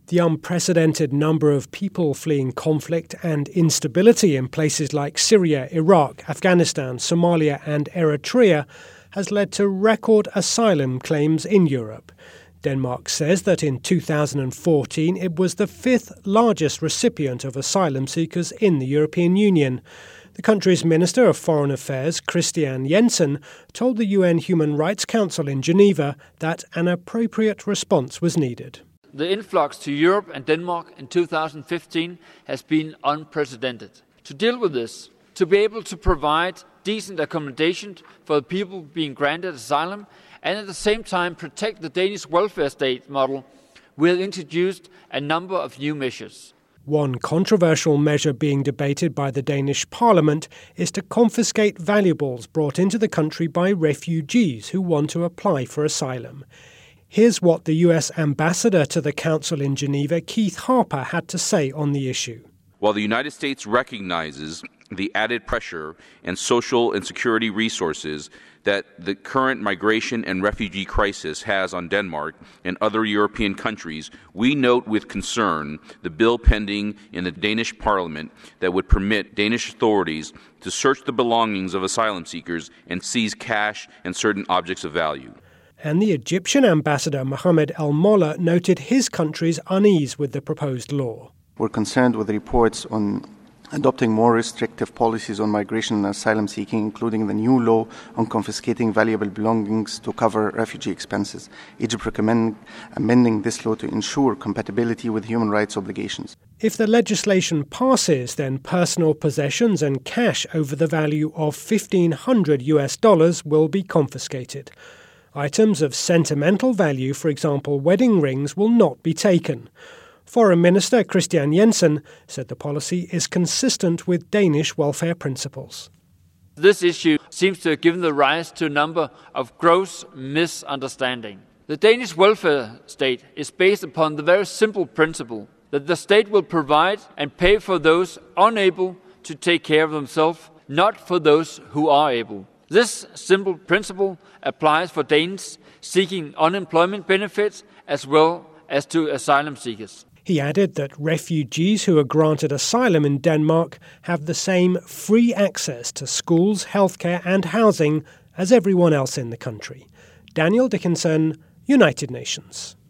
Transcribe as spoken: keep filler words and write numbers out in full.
The unprecedented number of people fleeing conflict and instability in places like Syria, Iraq, Afghanistan, Somalia and Eritrea has led to record asylum claims in Europe. Denmark says that in two thousand fourteen it was the fifth largest recipient of asylum seekers in the European Union. The country's Minister of Foreign Affairs, Christian Jensen, told the U N Human Rights Council in Geneva that an appropriate response was needed. The influx to Europe and Denmark in two thousand fifteen has been unprecedented. To deal with this, to be able to provide decent accommodation for the people being granted asylum, and at the same time protect the Danish welfare state model, we have introduced a number of new measures. One controversial measure being debated by the Danish Parliament is to confiscate valuables brought into the country by refugees who want to apply for asylum. Here's what the U S ambassador to the Council in Geneva, Keith Harper, had to say on the issue. While the United States recognizes the added pressure and social and security resources that the current migration and refugee crisis has on Denmark and other European countries, we note with concern the bill pending in the Danish Parliament that would permit Danish authorities to search the belongings of asylum seekers and seize cash and certain objects of value. And the Egyptian ambassador Mohammed El-Molla noted his country's unease with the proposed law. We're concerned with reports on adopting more restrictive policies on migration and asylum seeking, including the new law on confiscating valuable belongings to cover refugee expenses. Egypt recommends amending this law to ensure compatibility with human rights obligations. If the legislation passes, then personal possessions and cash over the value of fifteen hundred U S dollars will be confiscated. Items of sentimental value, for example wedding rings, will not be taken. Foreign Minister Christian Jensen said the policy is consistent with Danish welfare principles. This issue seems to have given the rise to a number of gross misunderstandings. The Danish welfare state is based upon the very simple principle that the state will provide and pay for those unable to take care of themselves, not for those who are able. This simple principle applies for Danes seeking unemployment benefits as well as to asylum seekers. He added that refugees who are granted asylum in Denmark have the same free access to schools, healthcare and housing as everyone else in the country. Daniel Dickinson, United Nations.